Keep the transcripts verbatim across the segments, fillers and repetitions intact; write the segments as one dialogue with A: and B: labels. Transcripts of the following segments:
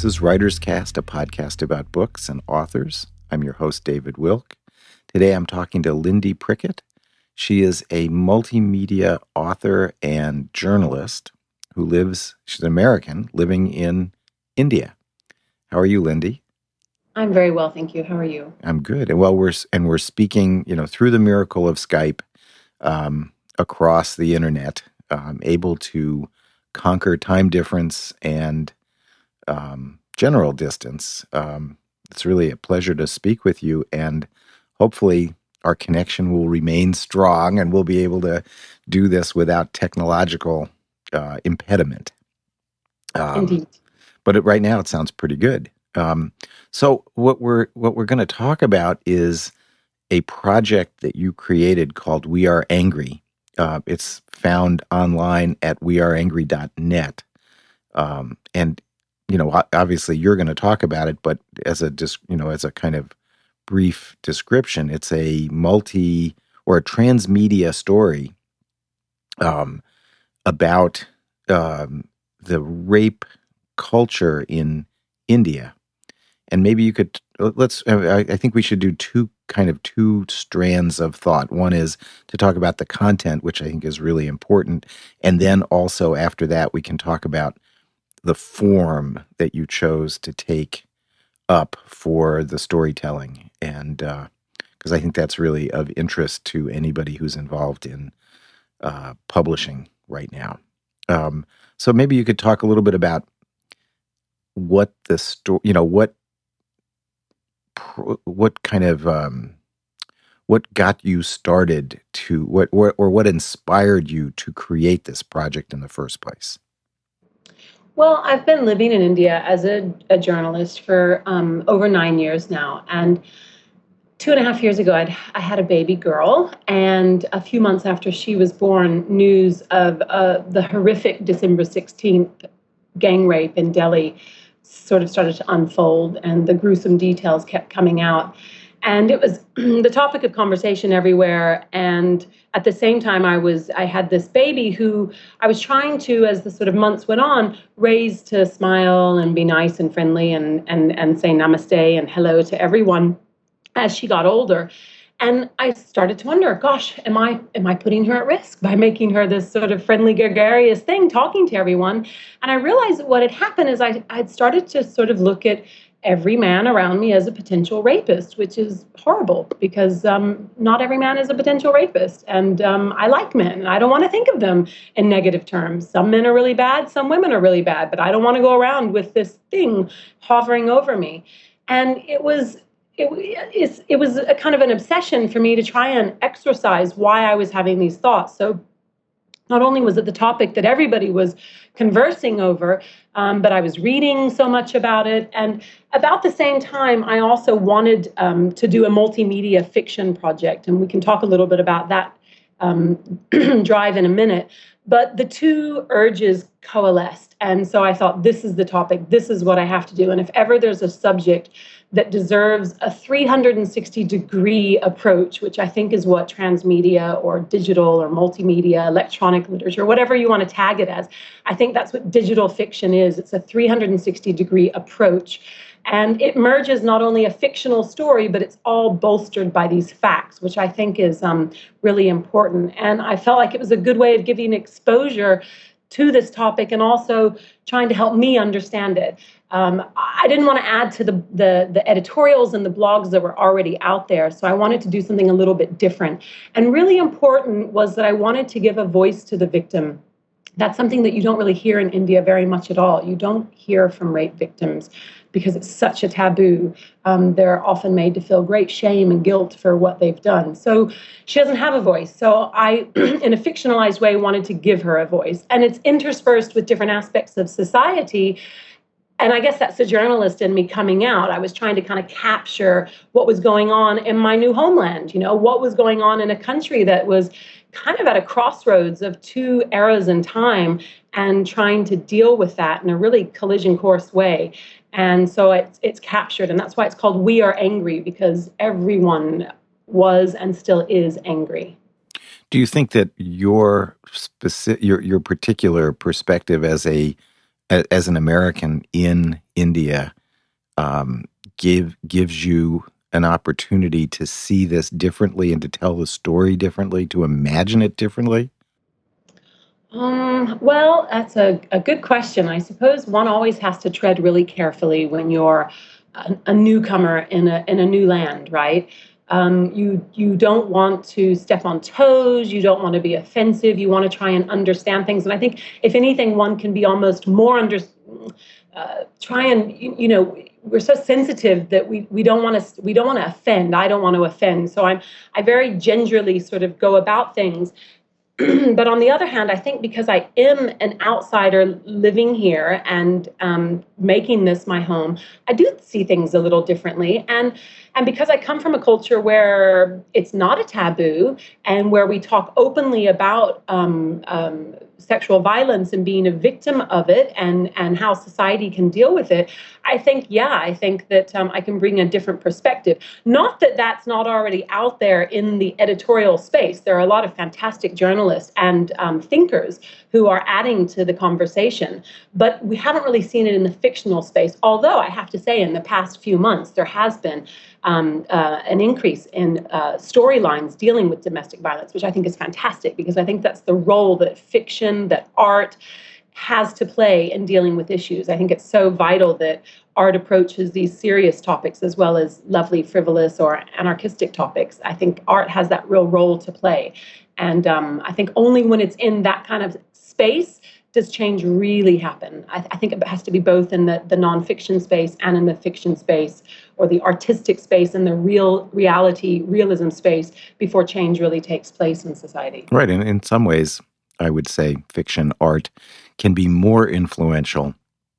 A: This is Writer's Cast, a podcast about books and authors. I'm your host, David Wilk. Today I'm talking to Lindy Prickett. She is a multimedia author and journalist who lives, she's an American, living in India. How are you, Lindy?
B: I'm very well, thank you. How are you?
A: I'm good. And well, we're and we're speaking, you know, through the miracle of Skype, um, across the internet, um, able to conquer time difference and um, general distance. Um, it's really a pleasure to speak with you, and hopefully our connection will remain strong, and we'll be able to do this without technological uh, impediment. Um,
B: Indeed.
A: But it, right now, it sounds pretty good. Um, so what we're what we're going to talk about is a project that you created called We Are Angry. Uh, it's found online at we are angry dot net. Um, and, you know, obviously you're going to talk about it, but as a, dis- you know, as a kind of brief description, it's a multi or a transmedia story um, about um, the rape culture in India. And maybe you could, let's, I, I think we should do two kind of two strands of thought. One is to talk about the content, which I think is really important. And then also after that, we can talk about the form that you chose to take up for the storytelling. And because uh, I think that's really of interest to anybody who's involved in uh, publishing right now. Um, so maybe you could talk a little bit about what the story, you know, what what kind of um, what got you started to what or, or what inspired you to create this project in the first place?
B: Well, I've been living in India as a, a journalist for um, over nine years now. And two and a half years ago, I'd, I had a baby girl. And a few months after she was born, news of uh, the horrific December sixteenth gang rape in Delhi sort of started to unfold, and the gruesome details kept coming out. And it was the topic of conversation everywhere. And at the same time, I was I had this baby who I was trying to, as the sort of months went on, raise to smile and be nice and friendly and and and say namaste and hello to everyone as she got older. And I started to wonder, gosh, am I am I putting her at risk by making her this sort of friendly, gregarious thing, talking to everyone? And I realized that what had happened is I had started to sort of look at every man around me as a potential rapist, which is horrible because um, not every man is a potential rapist. And um, I like men, and I don't want to think of them in negative terms. Some men are really bad, some women are really bad, but I don't want to go around with this thing hovering over me. And it was it, it's, it was a kind of an obsession for me to try and exorcise why I was having these thoughts. So not only was it the topic that everybody was conversing over, um, but I was reading so much about it. And about the same time, I also wanted um, to do a multimedia fiction project. And we can talk a little bit about that um, drive in a minute. But the two urges coalesced. And so I thought, this is the topic. This is what I have to do. And if ever there's a subject that deserves a three hundred sixty degree approach, which I think is what transmedia or digital or multimedia, electronic literature, whatever you want to tag it as, I think that's what digital fiction is. It's a three hundred sixty degree approach. And it merges not only a fictional story, but it's all bolstered by these facts, which I think is um, really important. And I felt like it was a good way of giving exposure to this topic and also trying to help me understand it. Um, I didn't want to add to the, the, the editorials and the blogs that were already out there, so I wanted to do something a little bit different. And really important was that I wanted to give a voice to the victim. That's something that you don't really hear in India very much at all. You don't hear from rape victims because it's such a taboo. Um, they're often made to feel great shame and guilt for what they've done. So she doesn't have a voice. So I, in a fictionalized way, wanted to give her a voice. And it's interspersed with different aspects of society. And I guess that's the journalist in me coming out. I was trying to kind of capture what was going on in my new homeland, you know, what was going on in a country that was kind of at a crossroads of two eras in time and trying to deal with that in a really collision course way. And so it's, it's captured, and that's why it's called We Are Angry, because everyone was and still is angry.
A: Do you think that your specific, your your particular perspective as a as an American in India, um, give gives you an opportunity to see this differently and to tell the story differently, to imagine it differently?
B: Um, well, that's a, a good question. I suppose one always has to tread really carefully when you're a, a newcomer in a in a new land, right? Um, you you don't want to step on toes. You don't want to be offensive. You want to try and understand things. And I think, if anything, one can be almost more under, uh, try and you, you know we're so sensitive that we we don't want to we don't want to offend. I don't want to offend. So I'm I very gingerly sort of go about things. But on the other hand, I think because I am an outsider living here and um, making this my home, I do see things a little differently. And and because I come from a culture where it's not a taboo and where we talk openly about um, um, sexual violence and being a victim of it and, and how society can deal with it, I think, yeah, I think that um, I can bring a different perspective. Not that that's not already out there in the editorial space. There are a lot of fantastic journalists and um, thinkers who are adding to the conversation, but we haven't really seen it in the fictional space. Although I have to say, in the past few months, there has been um, uh, an increase in uh, storylines dealing with domestic violence, which I think is fantastic, because I think that's the role that fiction, that art has to play in dealing with issues. I think it's so vital that art approaches these serious topics as well as lovely, frivolous, or anarchistic topics. I think art has that real role to play. And um, I think only when it's in that kind of space does change really happen. I, I think it has to be both in the, the nonfiction space and in the fiction space, or the artistic space and the real reality, realism space, before change really takes place in society.
A: Right. And in some ways, I would say fiction art can be more influential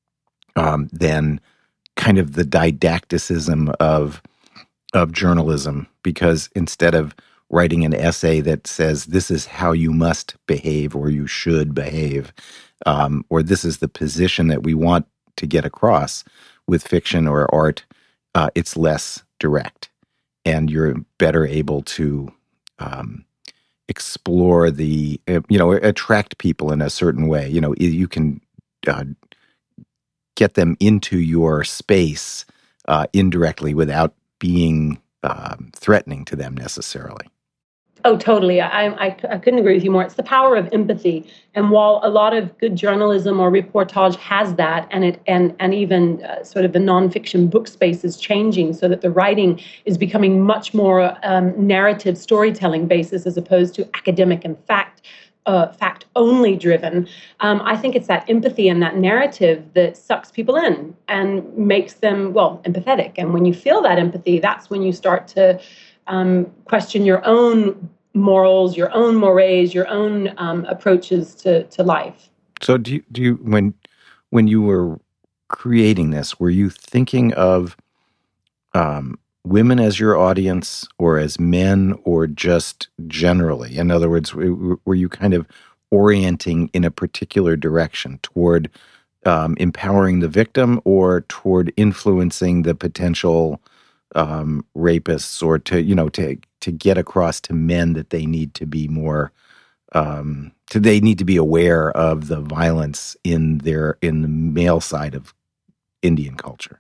A: um, than kind of the didacticism of of journalism, because instead of writing an essay that says this is how you must behave or you should behave, um, or this is the position that we want to get across, with fiction or art, uh, it's less direct, and you're better able to um, explore the, uh, you know, attract people in a certain way. You know, you can uh, get them into your space uh, indirectly without being um, threatening to them necessarily.
B: Oh, totally. I, I, I couldn't agree with you more. It's the power of empathy. And while a lot of good journalism or reportage has that, and it and and even uh, sort of the nonfiction book space is changing, so that the writing is becoming much more um, narrative storytelling basis as opposed to academic and fact uh, fact only driven. Um, I think it's that empathy and that narrative that sucks people in and makes them, well, empathetic. And when you feel that empathy, that's when you start to um, question your own morals, your own mores, your own um, approaches to, to life.
A: So do you, do you, when, when you were creating this, were you thinking of um, women as your audience, or as men, or just generally? In other words, were you kind of orienting in a particular direction toward um, empowering the victim, or toward influencing the potential um, rapists, or to, you know, to, to get across to men that they need to be more, um, to, they need to be aware of the violence in their, in the male side of Indian culture?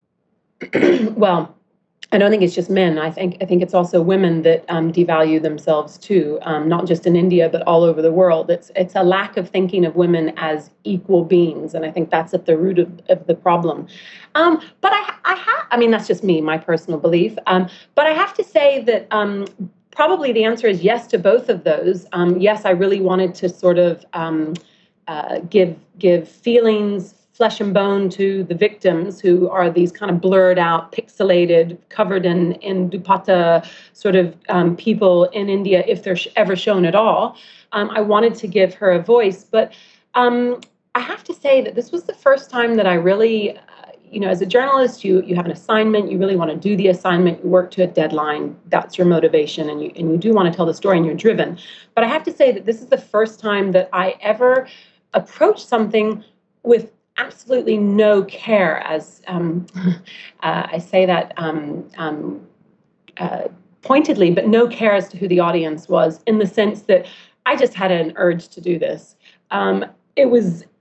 B: Well, I don't think it's just men. I think I think it's also women that um, devalue themselves too, um, not just in India but all over the world. It's it's a lack of thinking of women as equal beings, and I think that's at the root of, of the problem. Um, but I I have I mean that's just me, my personal belief. Um, but I have to say that um, probably the answer is yes to both of those. Um, yes, I really wanted to sort of um, uh, give give feelings, flesh and bone, to the victims, who are these kind of blurred out, pixelated, covered in, in dupatta sort of um, people in India, if they're sh- ever shown at all. Um, I wanted to give her a voice. But um, I have to say that this was the first time that I really, uh, you know, as a journalist, you you have an assignment, you really want to do the assignment, you work to a deadline, that's your motivation, and you, and you do want to tell the story, and you're driven. But I have to say that this is the first time that I ever approached something with absolutely no care, as um, uh, I say that um, um, uh, pointedly, but no care as to who the audience was, in the sense that I just had an urge to do this. Um, it was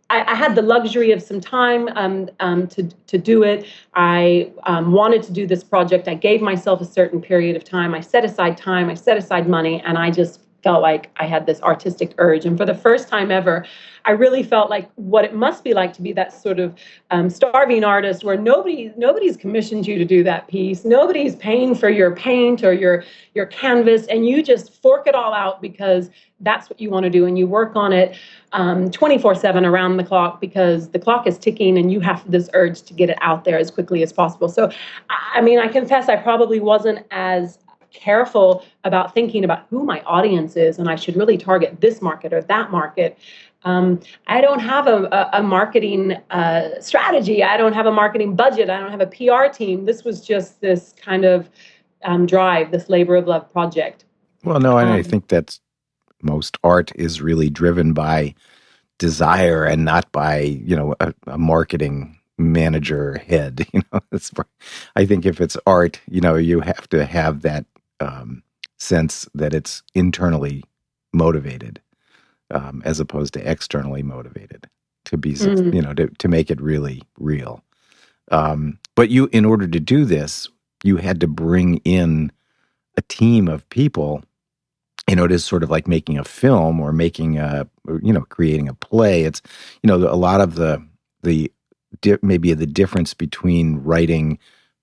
B: I, I had the luxury of some time um, um, to to do it. I um, wanted to do this project. I gave myself a certain period of time. I set aside time. I set aside money, and I just felt like I had this artistic urge. And for the first time ever, I really felt like what it must be like to be that sort of um, starving artist, where nobody nobody's commissioned you to do that piece. Nobody's paying for your paint or your your canvas, and you just fork it all out because that's what you want to do, and you work on it um, twenty-four seven around the clock, because the clock is ticking and you have this urge to get it out there as quickly as possible. So, I mean, I confess I probably wasn't as careful about thinking about who my audience is, and I should really target this market or that market. Um, I don't have a, a, a marketing uh, strategy. I don't have a marketing budget. I don't have a P R team. This was just this kind of um, drive, this labor of love project.
A: Well, no, and
B: Um,
A: I think that's most art is really driven by desire and not by, you know, a, a marketing manager head. You know, it's, I think if it's art, you know, you have to have that um, sense that it's internally motivated um, as opposed to externally motivated to be,
B: mm.
A: you know, to, to make it really real. Um, but you, in order to do this, you had to bring in a team of people. You know, it is sort of like making a film or making a, you know, creating a play. It's, you know, a lot of the, the, di- maybe the difference between writing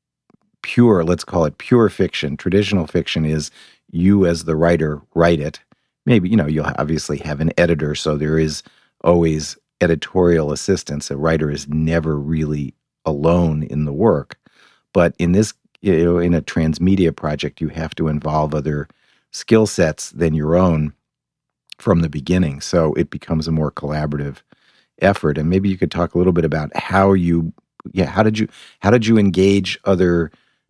A: pure, let's call it pure fiction. Traditional fiction is you as the writer write it. Maybe, you know, you'll obviously have an editor, so there is always editorial assistance. A writer is never really alone in the work. But in this, you know, in a transmedia project, you have to involve other skill sets than your own from the beginning. So it becomes a more collaborative effort. And maybe you could talk a little bit about how you, yeah, how did you, how did you engage other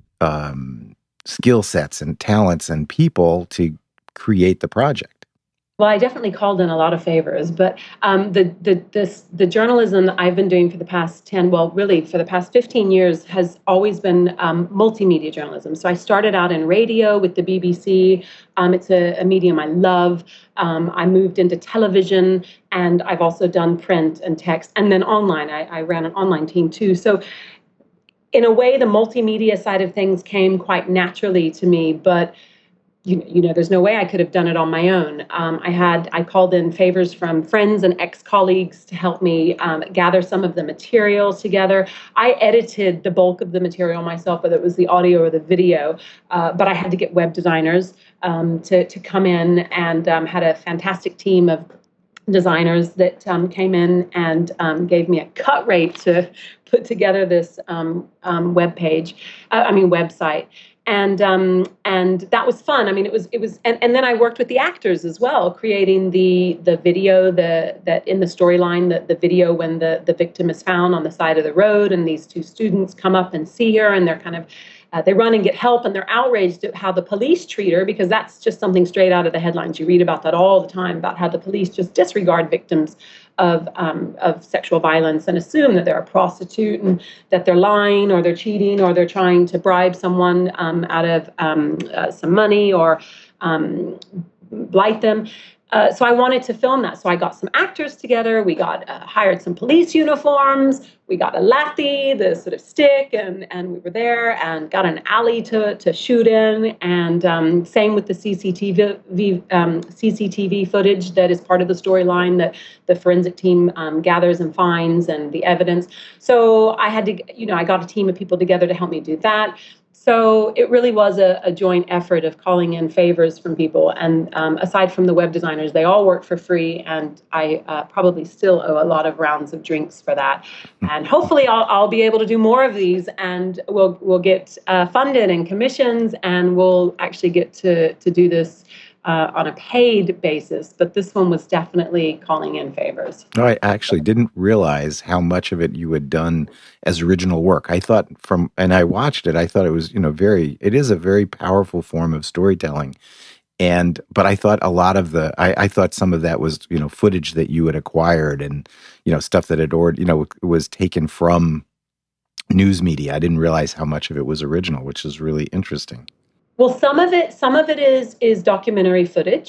A: um, skill sets and talents and people to create the project?
B: Well, I definitely called in a lot of favors, but um, the the this the journalism that I've been doing for the past ten, well, really for the past fifteen years, has always been um, multimedia journalism. So I started out in radio with the B B C. Um, it's a, a medium I love. Um, I moved into television, and I've also done print and text, and then online. I, I ran an online team too. So in a way, the multimedia side of things came quite naturally to me, but You, you know, there's no way I could have done it on my own. Um, I had, I called in favors from friends and ex-colleagues to help me um, gather some of the materials together. I edited the bulk of the material myself, whether it was the audio or the video, uh, but I had to get web designers um, to, to come in, and um, had a fantastic team of designers that um, came in and um, gave me a cut rate to put together this um, um, web page, uh, I mean, website. And um, and that was fun. I mean, it was it was, and, and then I worked with the actors as well, creating the the video, the that in the storyline, the, the video when the the victim is found on the side of the road, and these two students come up and see her, and they're kind of uh, they run and get help, and they're outraged at how the police treat her, because that's just something straight out of the headlines. You read about that all the time, about how the police just disregard victims of um, of sexual violence and assume that they're a prostitute, and that they're lying, or they're cheating, or they're trying to bribe someone um, out of um, uh, some money, or um, blight them. Uh, so I wanted to film that. So I got some actors together. We got uh, hired some police uniforms. We got a lathi, the sort of stick, and and we were there, and got an alley to to shoot in. And um, same with the C C T V um, C C T V footage that is part of the storyline that the forensic team um, gathers and finds, and the evidence. So I had to, you know, I got a team of people together to help me do that. So it really was a, a joint effort of calling in favors from people. And um, aside from the web designers, they all work for free. And I uh, probably still owe a lot of rounds of drinks for that. And hopefully I'll, I'll be able to do more of these, and we'll we'll get uh, funded and commissions, and we'll actually get to, to do this uh, on a paid basis. But this one was definitely calling in favors.
A: No, I actually didn't realize how much of it you had done as original work. I thought from, and I watched it, I thought it was, you know, very, it is a very powerful form of storytelling. And, but I thought a lot of the, I, I thought some of that was, you know, footage that you had acquired, and, you know, stuff that had, or, you know, was taken from news media. I didn't realize how much of it was original, which is really interesting.
B: Well, some of it, some of it is is documentary footage.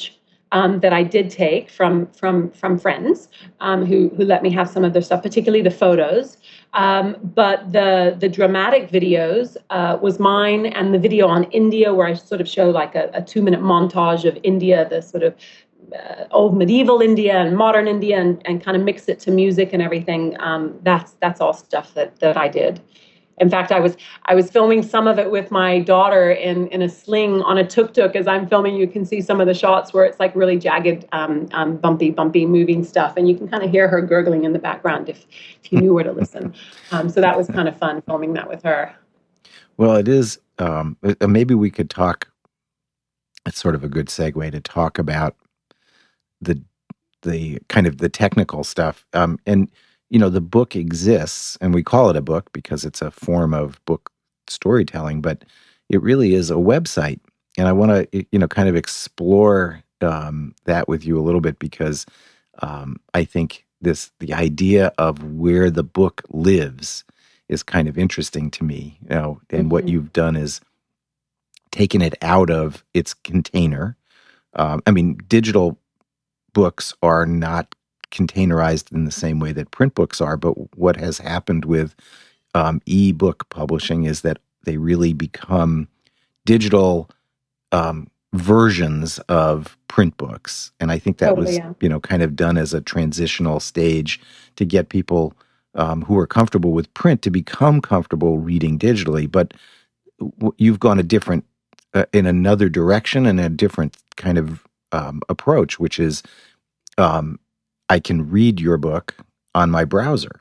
B: um, that I did take from from from friends um, who who let me have some of their stuff, particularly the photos. Um, but the the dramatic videos uh, was mine, and the video on India, where I sort of show like a, a two minute montage of India, the sort of uh, old medieval India and modern India, and, and kind of mix it to music and everything. Um, that's that's all stuff that that I did. In fact, I was I was filming some of it with my daughter in, in a sling on a tuk-tuk. As I'm filming, you can see some of the shots where it's like really jagged, um, um, bumpy, bumpy, moving stuff, and you can kind of hear her gurgling in the background if, if you knew where to listen. Um, so that was kind of fun filming that with her.
A: Well, it is. Um, uh, maybe we could talk. It's sort of a good segue to talk about the the kind of the technical stuff. Um, and you know, the book exists, and we call it a book because it's a form of book storytelling, but it really is a website. And I want to, you know, kind of explore um, that with you a little bit, because um, I think this the idea of where the book lives is kind of interesting to me. You know, and mm-hmm. what you've done is taken it out of its container. Um, I mean, digital books are not containerized in the same way that print books are, but what has happened with um, e-book publishing is that they really become digital um, versions of print books. And I think that
B: Totally,
A: was,
B: yeah.
A: you know, kind of done as a transitional stage to get people um, who are comfortable with print to become comfortable reading digitally. But w- you've gone a different, uh, in another direction, and a different kind of um, approach, which is um, I can read your book on my browser.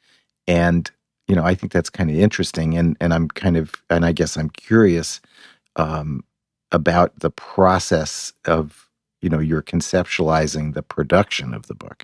A: And, you know, I think that's kind of interesting. And, and I'm kind of, and I guess I'm curious um, about the process of, you know, you're conceptualizing the production of the book.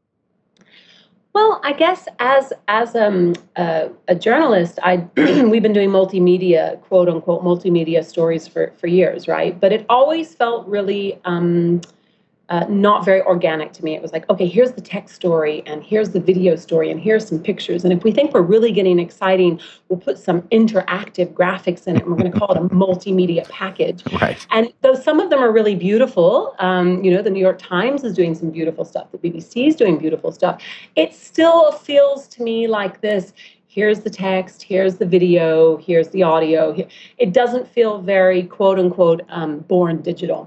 B: Well, I guess as as um, uh, a journalist, I we've been doing multimedia, quote unquote, multimedia stories for for years, right? But it always felt really um, uh, not very organic to me. It was like, okay, here's the text story, and here's the video story, and here's some pictures. And if we think we're really getting exciting, we'll put some interactive graphics in it, and we're going to call it a multimedia package.
A: Right.
B: And though some of them are really beautiful, um, you know, the New York Times is doing some beautiful stuff, the B B C is doing beautiful stuff, it still feels to me like this. Here's the text, here's the video, here's the audio. It doesn't feel very, quote unquote, um, born digital.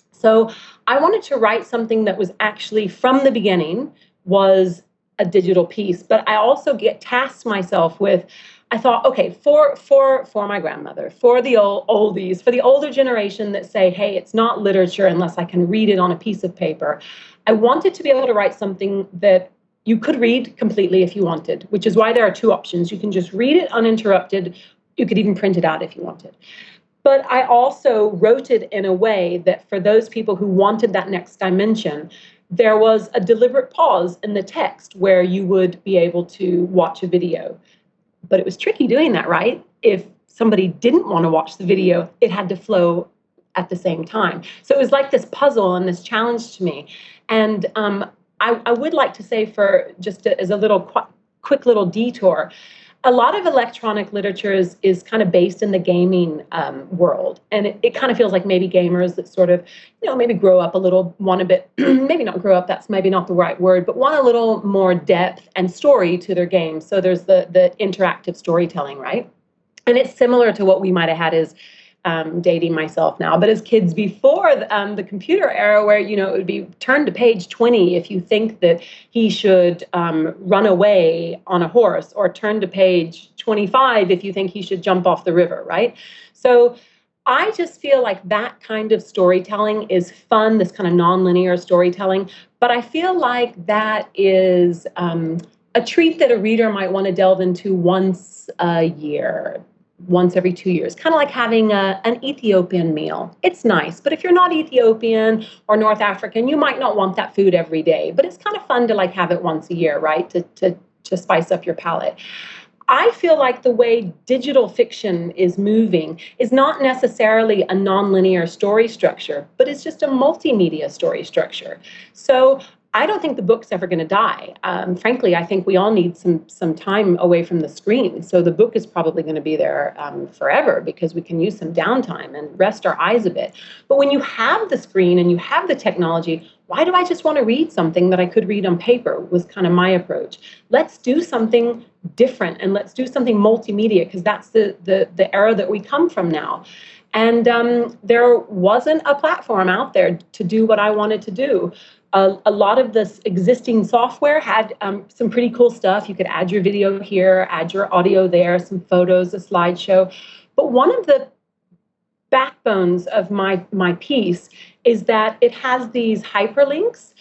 B: So I wanted to write something that was actually, from the beginning, was a digital piece. But I also get tasked myself with, I thought, okay, for for for my grandmother, for the old oldies, for the older generation that say, hey, it's not literature unless I can read it on a piece of paper. I wanted to be able to write something that you could read completely if you wanted, which is why there are two options. You can just read it uninterrupted. You could even print it out if you wanted. But I also wrote it in a way that for those people who wanted that next dimension, there was a deliberate pause in the text where you would be able to watch a video. But it was tricky doing that, right? If somebody didn't want to watch the video, it had to flow at the same time. So it was like this puzzle and this challenge to me. And um, I, I would like to say, for just a, as a little qu- quick little detour, a lot of electronic literature is, is kind of based in the gaming um, world. And it, it kind of feels like maybe gamers that sort of, you know, maybe grow up a little, want a bit, maybe not grow up, that's maybe not the right word, but want a little more depth and story to their games. So there's the the interactive storytelling, right? And it's similar to what we might have had as Um, dating myself now, but as kids before the, um, the computer era, where, you know, it would be turn to page twenty if you think that he should um, run away on a horse, or turn to page twenty-five if you think he should jump off the river, right? So I just feel like that kind of storytelling is fun, this kind of nonlinear storytelling, but I feel like that is um, a treat that a reader might want to delve into once a year, once every two years, kind of like having a, an Ethiopian meal. It's nice, but if you're not Ethiopian or North African, you might not want that food every day, but it's kind of fun to like have it once a year, right? To, to, to spice up your palate. I feel like the way digital fiction is moving is not necessarily a nonlinear story structure, but it's just a multimedia story structure. So I don't think the book's ever going to die. Um, frankly, I think we all need some some time away from the screen. So the book is probably going to be there um, forever because we can use some downtime and rest our eyes a bit. But when you have the screen and you have the technology, why do I just want to read something that I could read on paper? Was kind of my approach. Let's do something different and let's do something multimedia because that's the, the the era that we come from now. And um, there wasn't a platform out there to do what I wanted to do. Uh, a lot of this existing software had um, some pretty cool stuff. You could add your video here, add your audio there, some photos, a slideshow. But one of the backbones of my, my piece is that it has these hyperlinks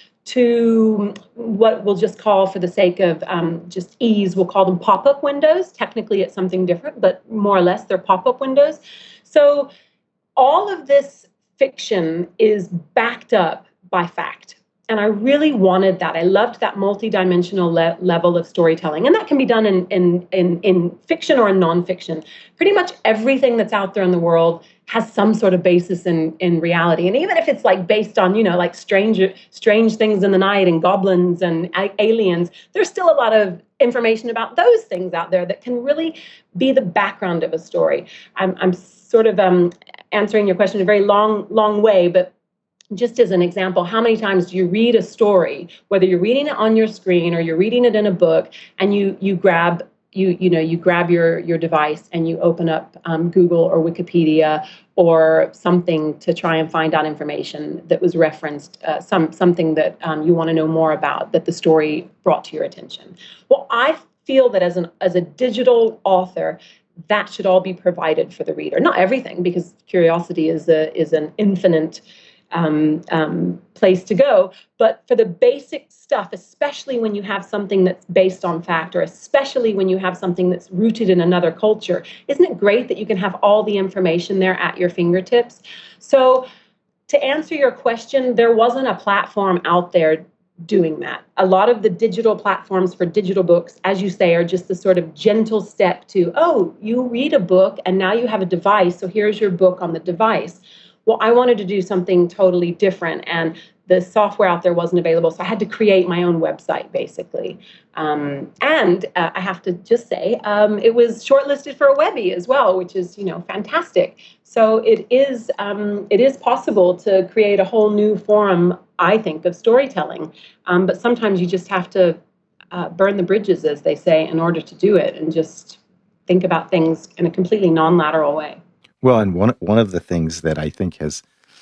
B: to what we'll just call, for the sake of um, just ease, we'll call them pop-up windows. Technically, it's something different, but more or less, they're pop-up windows. So all of this fiction is backed up by fact. And I really wanted that. I loved that multidimensional le- level of storytelling. And that can be done in, in, in, in fiction or in nonfiction. Pretty much everything that's out there in the world has some sort of basis in, in reality. And even if it's like based on, you know, like strange, strange things in the night and goblins and a- aliens, there's still a lot of information about those things out there that can really be the background of a story. I'm, I'm sort of um, answering your question in a very long, long way, but just as an example, how many times do you read a story, whether you're reading it on your screen or you're reading it in a book, and you you grab you you know you grab your your device and you open up um, Google or Wikipedia or something to try and find out information that was referenced, uh, some something that um, you want to know more about that the story brought to your attention. Well, I feel that as an as a digital author, that should all be provided for the reader. Not everything, because curiosity is a is an infinite Um, um, place to go. But for the basic stuff, especially when you have something that's based on fact, or especially when you have something that's rooted in another culture, isn't it great that you can have all the information there at your fingertips? So to answer your question, there wasn't a platform out there doing that. A lot of the digital platforms for digital books, as you say, are just the sort of gentle step to, oh, you read a book and now you have a device, so here's your book on the device. Well, I wanted to do something totally different, and the software out there wasn't available, so I had to create my own website, basically. Um, and uh, I have to just say, um, it was shortlisted for a Webby as well, which is, you know, fantastic. So it is um, it is possible to create a whole new form, I think, of storytelling. Um, but sometimes you just have to uh, burn the bridges, as they say, in order to do it, and just think about things in a completely non-lateral way.
A: Well, and one one of the things that I think has,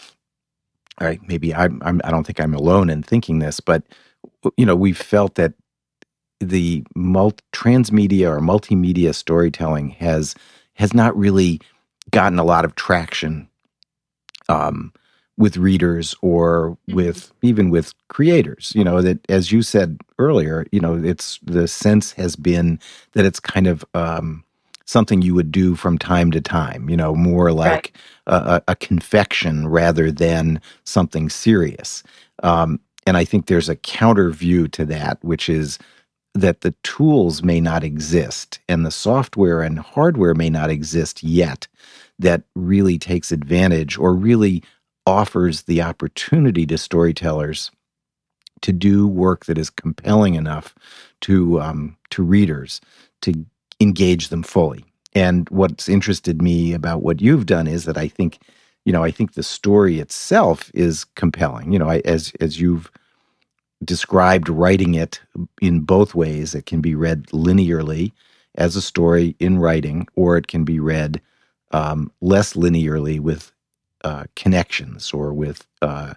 A: all right, maybe I'm, I'm I don't think I'm alone in thinking this, but you know, we've felt that the multi, transmedia or multimedia storytelling has has not really gotten a lot of traction um, with readers or with even with creators. You know, that, as you said earlier, you know, it's the sense has been that it's kind of um, something you would do from time to time, you know, more like right. a, a confection rather than something serious. Um, and I think there's a counter view to that, which is that the tools may not exist and the software and hardware may not exist yet that really takes advantage or really offers the opportunity to storytellers to do work that is compelling enough to um, to readers to engage them fully. And what's interested me about what you've done is that I think, you know, I think the story itself is compelling. You know, I, as as you've described writing it in both ways, it can be read linearly as a story in writing, or it can be read um, less linearly with uh, connections or with uh,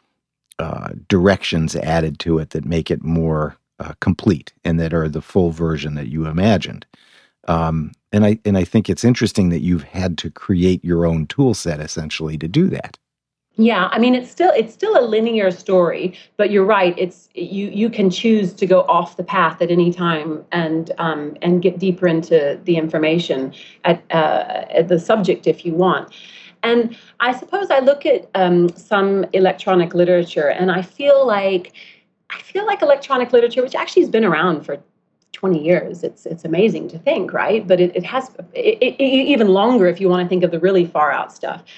A: uh, directions added to it that make it more uh, complete and that are the full version that you imagined. Um, and I and I think it's interesting that you've had to create your own tool set essentially to do that.
B: Yeah, I mean, it's still it's still a linear story, but you're right. It's you you can choose to go off the path at any time and um, and get deeper into the information at, uh, at the subject if you want. And I suppose I look at um, some electronic literature, and I feel like I feel like electronic literature, which actually has been around for twenty years. It's it's amazing to think, right? But it, it has it, it, even longer if you want to think of the really far out stuff.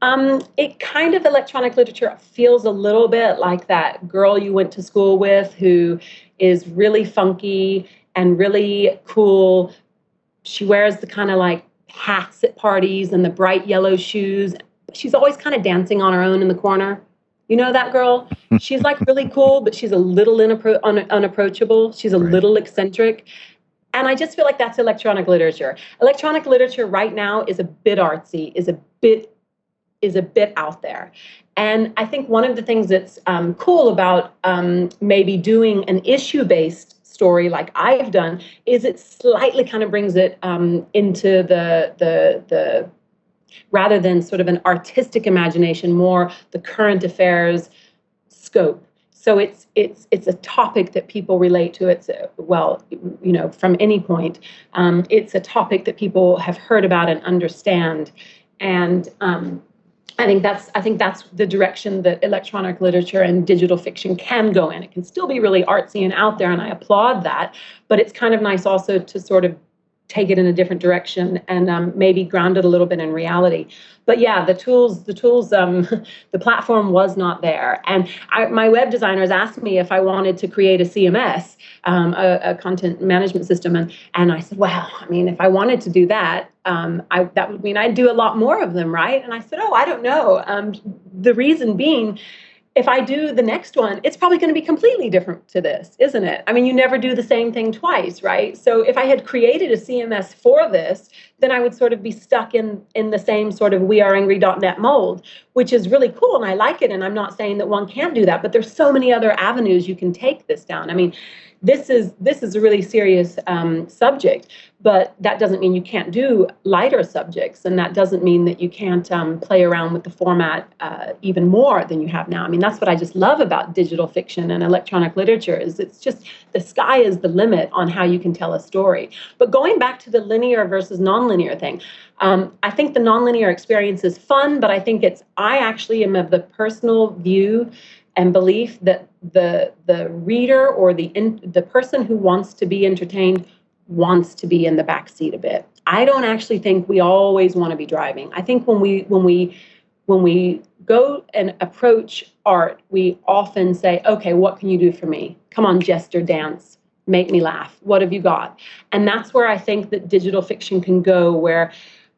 B: Um, it kind of electronic literature feels a little bit like that girl you went to school with who is really funky and really cool. She wears the kind of like hats at parties and the bright yellow shoes. She's always kind of dancing on her own in the corner. You know that girl? She's like really cool, but she's a little inappro- un- unapproachable. She's a
A: Right.
B: little eccentric. And I just feel like that's electronic literature. Electronic literature right now is a bit artsy, is a bit is a bit out there. And I think one of the things that's um, cool about um, maybe doing an issue-based story like I've done is it slightly kind of brings it um, into the the the rather than sort of an artistic imagination, more the current affairs scope. So it's it's it's a topic that people relate to. It's a, well, you know, from any point, um, it's a topic that people have heard about and understand, and um, I think that's I think that's the direction that electronic literature and digital fiction can go in. It can still be really artsy and out there, and I applaud that. But it's kind of nice also to sort of take it in a different direction and um, maybe ground it a little bit in reality. But yeah, the tools, the tools, um, the platform was not there. And I, my web designers asked me if I wanted to create a C M S, um, a, a content management system, and and I said, well, I mean, if I wanted to do that, um, I, that would mean I'd do a lot more of them, right? And I said, oh, I don't know. Um, the reason being, if I do the next one, it's probably going to be completely different to this, isn't it? I mean, you never do the same thing twice, right? So if I had created a C M S for this, then I would sort of be stuck in, in the same sort of we are angry dot net mold, which is really cool, and I like it, and I'm not saying that one can't do that, but there's so many other avenues you can take this down. I mean, this is this is a really serious um, subject, but that doesn't mean you can't do lighter subjects, and that doesn't mean that you can't um, play around with the format uh, even more than you have now. I mean, that's what I just love about digital fiction and electronic literature is it's just the sky is the limit on how you can tell a story. But going back to the linear versus nonlinear thing, um, I think the nonlinear experience is fun, but I think it's I actually am of the personal view and belief that the the reader or the in, the person who wants to be entertained wants to be in the back seat a bit. I don't actually think we always want to be driving. I think when we when we when we go and approach art, we often say, okay, what can you do for me? Come on, gesture, dance, make me laugh. What have you got? And that's where I think that digital fiction can go, where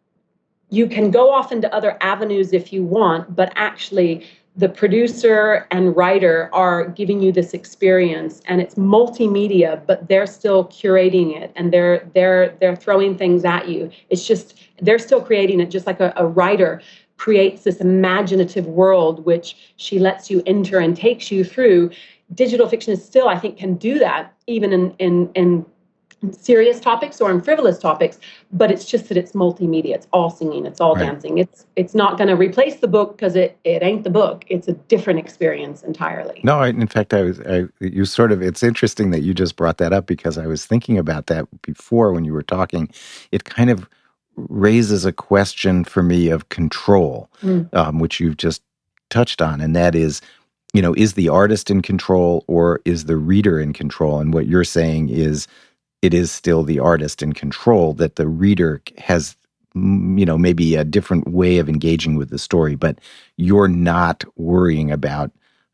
B: you can go off into other avenues if you want, but actually the producer and writer are giving you this experience, and it's multimedia, but they're still curating it, and they're they're they're throwing things at you. It's just they're still creating it, just like a, a writer creates this imaginative world which she lets you enter and takes you through. Digital fiction is still, I think, can do that even in in in serious topics or in frivolous topics, but it's just that it's multimedia. It's all singing, it's all
A: Right.
B: dancing. It's it's not going to replace the book because it it ain't the book. It's a different experience entirely.
A: No, I, in fact, I was, I, you sort of, it's interesting that you just brought that up because I was thinking about that before when you were talking. It kind of raises a question for me of control,
B: Mm.
A: um, which you've just touched on, and that is, you know, is the artist in control or is the reader in control? And what you're saying is it is still the artist in control, that the reader has, mm, you know, maybe a different way of engaging with the story, but you're not worrying about,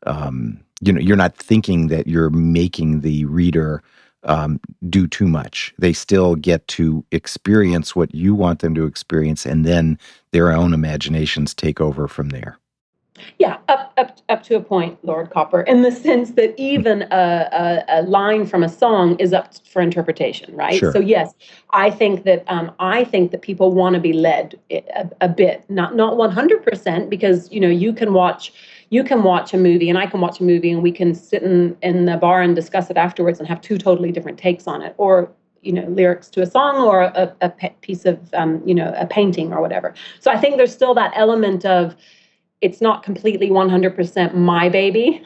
A: um, you know, you're not thinking that you're making the reader um, do too much. They still get to experience what you want them to experience, and then their own imaginations take over from there.
B: Yeah, up up up to a point, Lord Copper, in the sense that even a, a, a line from a song is up for interpretation, right?
A: Sure.
B: So yes, I think that um, I think that people want to be led a, a bit, not not one hundred percent, because you know you can watch you can watch a movie and I can watch a movie and we can sit in in the bar and discuss it afterwards and have two totally different takes on it, or you know lyrics to a song or a, a piece of um, you know a painting or whatever. So I think there's still that element of it's not completely one hundred percent my baby.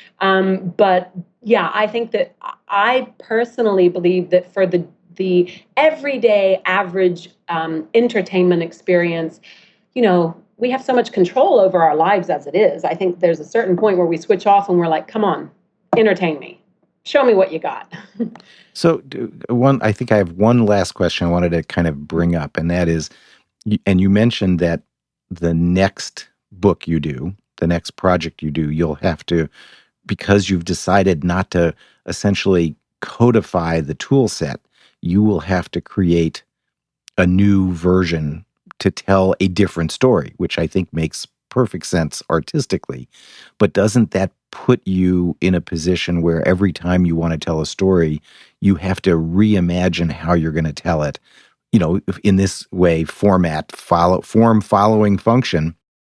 B: um, but yeah, I think that I personally believe that for the the everyday average um, entertainment experience, you know, we have so much control over our lives as it is. I think there's a certain point where we switch off and we're like, come on, entertain me. Show me what you got.
A: So do- one, I think I have one last question I wanted to kind of bring up, and that is, y- and you mentioned that the next book you do, the next project you do, you'll have to, because you've decided not to essentially codify the tool set, you will have to create a new version to tell a different story, which I think makes perfect sense artistically. But doesn't that put you in a position where every time you want to tell a story, you have to reimagine how you're going to tell it? You know, in this way, format, follow, form, following, function.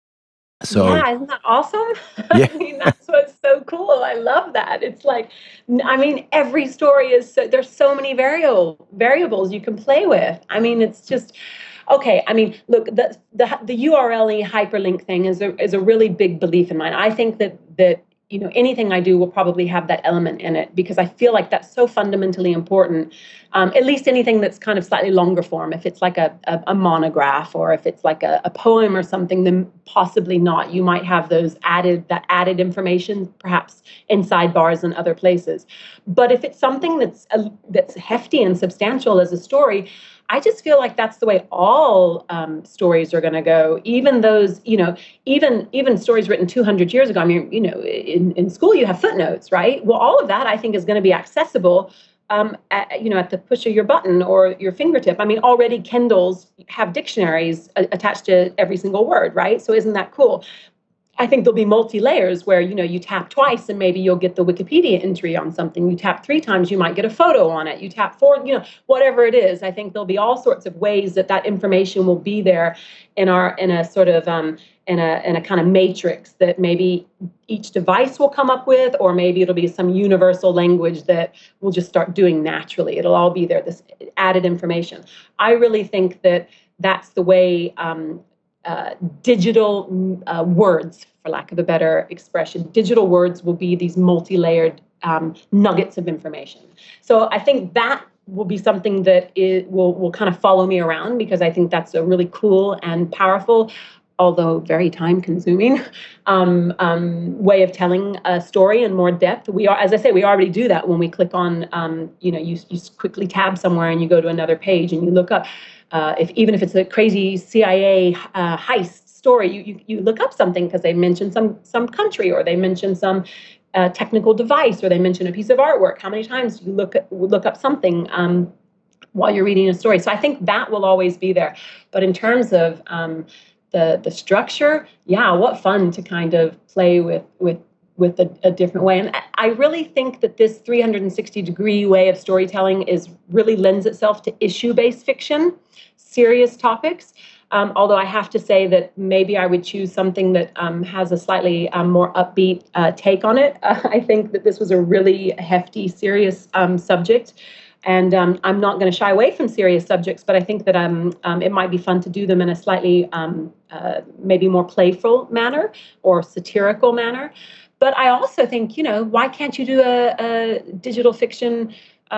A: So,
B: Yeah, isn't that awesome?
A: yeah.
B: I mean, that's what's so cool. I love that. It's like, n- I mean, every story is so, there's so many variable variables you can play with. I mean, it's just okay. I mean, look, the the the U R L hyperlink thing is a is a really big belief in mine. I think that that you know anything I do will probably have that element in it because I feel like that's so fundamentally important. Um, at least anything that's kind of slightly longer form. If it's like a, a, a monograph or if it's like a, a poem or something, then possibly not. You might have those added that added information, perhaps in sidebars and other places. But if it's something that's a, that's hefty and substantial as a story, I just feel like that's the way all um, stories are going to go. Even those, you know, even even stories written two hundred years ago. I mean, you know, in, in school you have footnotes, right? Well, all of that I think is going to be accessible um, at, you know, at the push of your button or your fingertip. I mean, already Kindles have dictionaries a- attached to every single word, right? So isn't that cool? I think there'll be multi-layers where, you know, you tap twice and maybe you'll get the Wikipedia entry on something. You tap three times, you might get a photo on it. You tap four, you know, whatever it is. I think there'll be all sorts of ways that that information will be there in our, in a sort of, um, in a, in a kind of matrix that maybe each device will come up with, or maybe it'll be some universal language that we'll just start doing naturally. It'll all be there, this added information. I really think that that's the way, um, uh, digital uh, words, for lack of a better expression, digital words will be these multi-layered um, nuggets of information. So I think that will be something that it will will kind of follow me around because I think that's a really cool and powerful, although very time-consuming, um, um, way of telling a story in more depth. We are, as I say, we already do that when we click on, um, you know, you, you quickly tab somewhere and you go to another page and you look up. Uh, if even if it's a crazy C I A uh, heist story, you, you you look up something because they mention some some country or they mention some uh, technical device or they mention a piece of artwork. How many times do you look at, look up something um, while you're reading a story? So I think that will always be there. But in terms of um, the the structure, yeah, what fun to kind of play with with with a, a different way. And I really think that this three hundred sixty degree way of storytelling is really lends itself to issue-based fiction, serious topics. Um, although I have to say that maybe I would choose something that um, has a slightly um, more upbeat uh, take on it. Uh, I think that this was a really hefty, serious um, subject. And um, I'm not going to shy away from serious subjects, but I think that um, um, it might be fun to do them in a slightly um, uh, maybe more playful manner or satirical manner. But I also think, you know, why can't you do a, a digital fiction?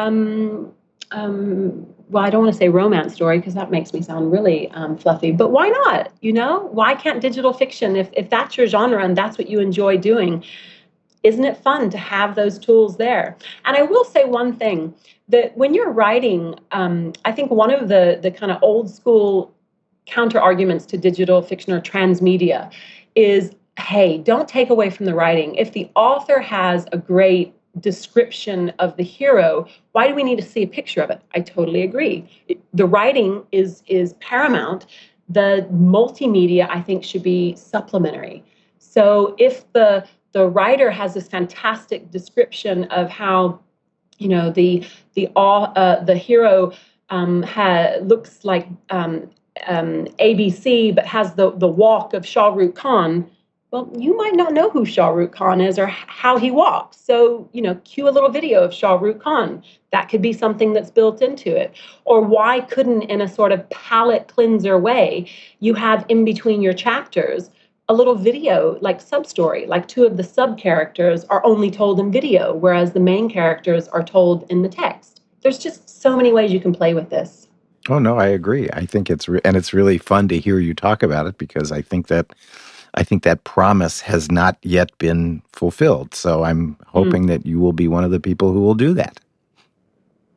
B: Um, um, well, I don't want to say romance story because that makes me sound really um, fluffy. But why not? You know, why can't digital fiction, if if that's your genre and that's what you enjoy doing, isn't it fun to have those tools there? And I will say one thing that when you're writing, um, I think one of the the kind of old school counter arguments to digital fiction or transmedia is, hey, don't take away from the writing. If the author has a great description of the hero, why do we need to see a picture of it? I totally agree. The writing is is paramount. The multimedia, I think, should be supplementary. So if the the writer has this fantastic description of how, you know, the the uh, the hero um, ha, looks like um, um, A B C, but has the the walk of Shah Rukh Khan. Well, you might not know who Shah Rukh Khan is or how he walks. So, you know, cue a little video of Shah Rukh Khan. That could be something that's built into it. Or why couldn't, in a sort of palate cleanser way, you have in between your chapters a little video, like sub-story, like two of the sub-characters are only told in video, whereas the main characters are told in the text. There's just so many ways you can play with this.
A: Oh, no, I agree. I think it's, re- and it's really fun to hear you talk about it because I think that, I think that promise has not yet been fulfilled. So I'm hoping
B: Mm.
A: that you will be one of the people who will do that.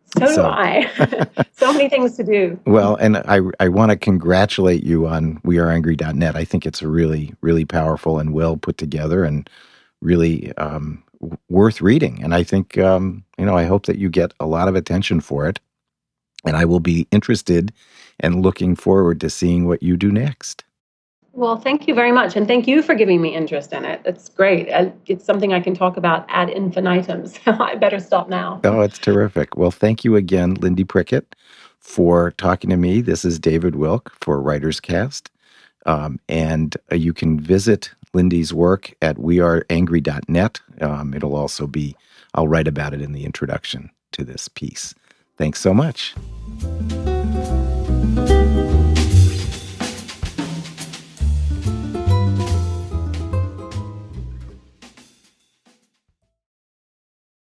B: So do
A: So,
B: I. So many things to do.
A: well, and I I want to congratulate you on we are angry dot net. I think it's really, really powerful and well put together and really um, w- worth reading. And I think, um, you know, I hope that you get a lot of attention for it. And I will be interested and looking forward to seeing what you do next.
B: Well, thank you very much. And thank you for giving me interest in it. It's great. Uh, It's something I can talk about ad infinitum. So I better stop now.
A: Oh, it's terrific. Well, thank you again, Lindy Prickett, for talking to me. This is David Wilk for Writers Cast. Um, and uh, you can visit Lindy's work at we are angry dot net. Um, it'll also be, I'll write about it in the introduction to this piece. Thanks so much.